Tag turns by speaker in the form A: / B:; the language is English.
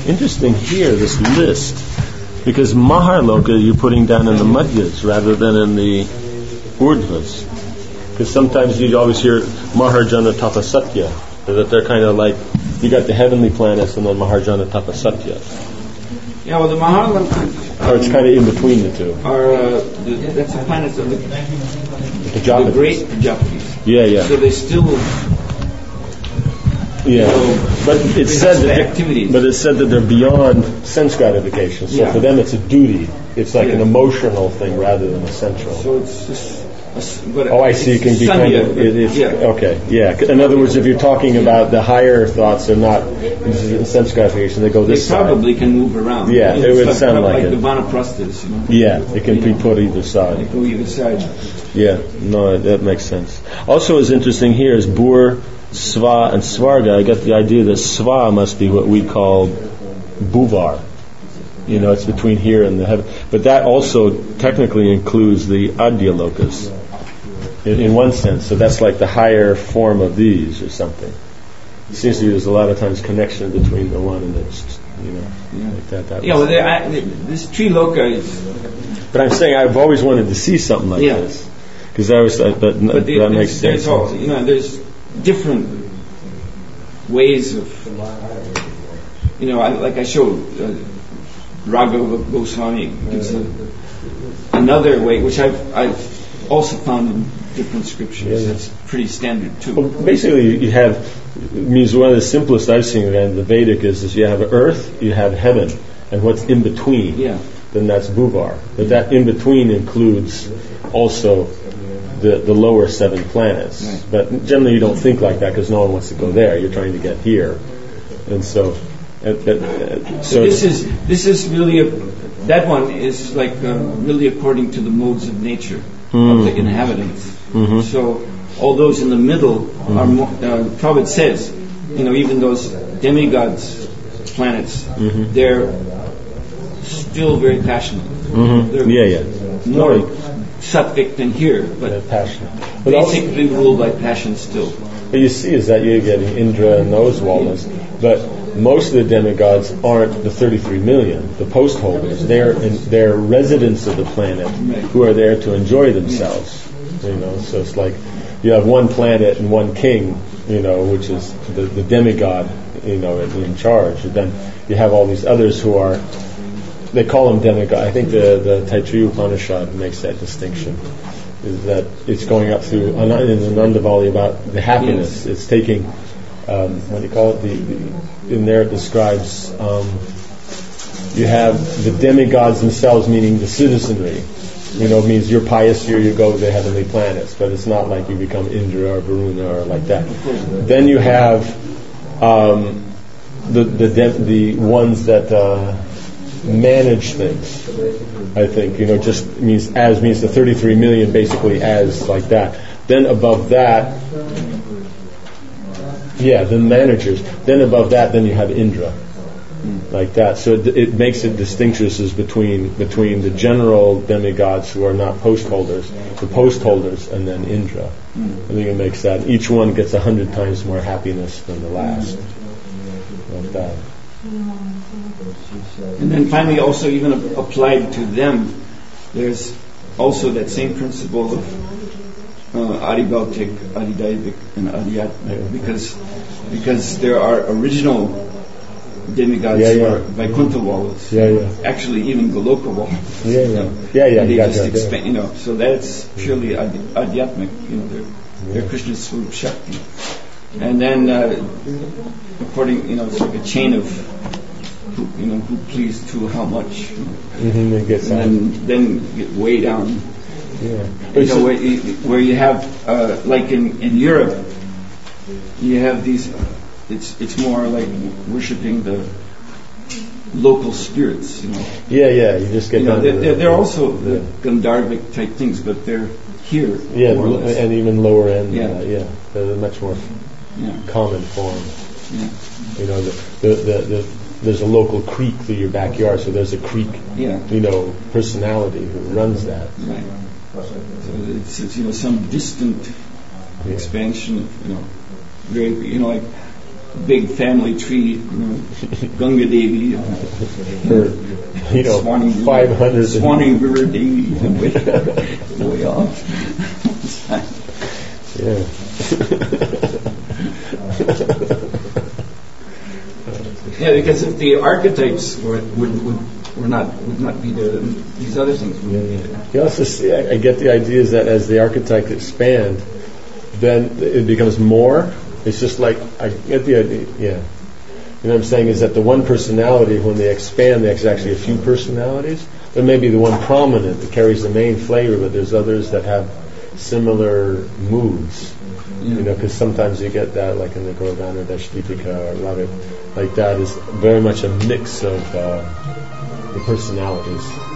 A: Interesting here, this list, because Maharloka you're putting down in the Madhyas rather than in the Urdhvas. Because sometimes you always hear Maharjana Tapasatya, that they're kind of like, you got the heavenly planets and then Maharjana Tapasatya.
B: Yeah, well, the Maharloka...
A: Or it's kind of in between the two.
B: That's the planets of the great Prajapatis.
A: Yeah.
B: So they still...
A: Yeah, but it's said that they're beyond sense gratification. So for them, it's a duty. It's like an emotional thing rather than a sensual.
B: So it's just.
A: I see. It can be kind of. Okay. Yeah. In other words, if you're talking about the higher thoughts, are not in sense gratification. They go this side.
B: They probably can move around.
A: Yeah, it would sound like it.
B: The Vanaprasthas,
A: Yeah, it can be put either side.
B: They go either side.
A: Yeah. No, that makes sense. Also, what's interesting here is Bur, Sva, and Svarga. I get the idea that Sva must be what we call Bhuvar. It's between here and the heaven. But that also technically includes the Adyalokas in one sense. So that's like the higher form of these or something. It seems to me there's a lot of times connection between the one and the, like that.
B: This Triloka is...
A: But I'm saying I've always wanted to see something like this. Because I always thought that makes sense.
B: There's different ways of... like I showed... Raghava Goswami gives another way, which I've also found in different scriptures. It's pretty standard too.
A: Well, basically, you have means one of the simplest I've seen in the Vedic is you have earth, you have heaven, and what's in between. Then that's Bhuvar. But that in between includes also the lower 7 planets. Right. But generally, you don't think like that because no one wants to go there. You're trying to get here, and so. So
B: this is really that one is like really according to the modes of nature of the inhabitants. Mm-hmm. So all those in the middle are more, Prabhupada says, even those demigods planets, they're still very passionate. They're more sattvic than here, but
A: passionate.
B: Basically ruled by passion still.
A: What you see is that you're getting Indra and those walnuts, but most of the demigods aren't the 33 million, the post holders. They're residents of the planet who are there to enjoy themselves. So it's like you have one planet and one king, which is the demigod, in charge. And then you have all these others who are, they call them demigod. I think the Taittiriya Upanishad makes that distinction. Is that it's going up through in the Nandavali about the happiness. It's taking what do you call it? In there it describes you have the demigods themselves, meaning the citizenry. It means you're pious here, you go to the heavenly planets, but it's not like you become Indra or Varuna or like that. Then you have the ones that manage things. I think just means the 33 million basically as like that. Then above that, the managers. Then above that, then you have Indra, like that. So it makes it distinguishes between the general demigods who are not post holders, the post holders, and then Indra. I think it makes that each one gets 100 times more happiness than the last, like that.
B: And then finally, also even applied to them, there's also that same principle of Adibhautik, Adidaivik, and Adhyatmik, because there are original demigods who are Vaikuntha Wallas, actually even Goloka Wallas. And they just expand, so that's purely Adhyatmik, they're Krishna's Swarup Shakti. And then, according, it's like a chain of, who pleased to how much,
A: it gets
B: and then get way down. Where you have, like in Europe, you have these. It's more like worshiping the local spirits.
A: You just get down.
B: They're also the Gandharvic type things, but they're here. More or less.
A: And even lower end. They're much more common form. There's a local creek through your backyard, so there's a creek, personality who runs that.
B: Right. So it's some distant expansion of, very, like big family tree, Ganga Devi,
A: Or, 500.
B: Swanee River Devi, way off.
A: Yeah.
C: Yeah, because if the archetypes would not be there, then these other things would be there.
A: You also see, I get the idea is that as the archetypes expand, then it becomes more. It's just like, I get the idea, yeah. You know what I'm saying is that the one personality, when they expand, there's actually a few personalities. There may be the one prominent that carries the main flavor, but there's others that have similar moods. You know, because sometimes you get that, like in the Govardhana Dashdipika or Radha, like that is very much a mix of the personalities.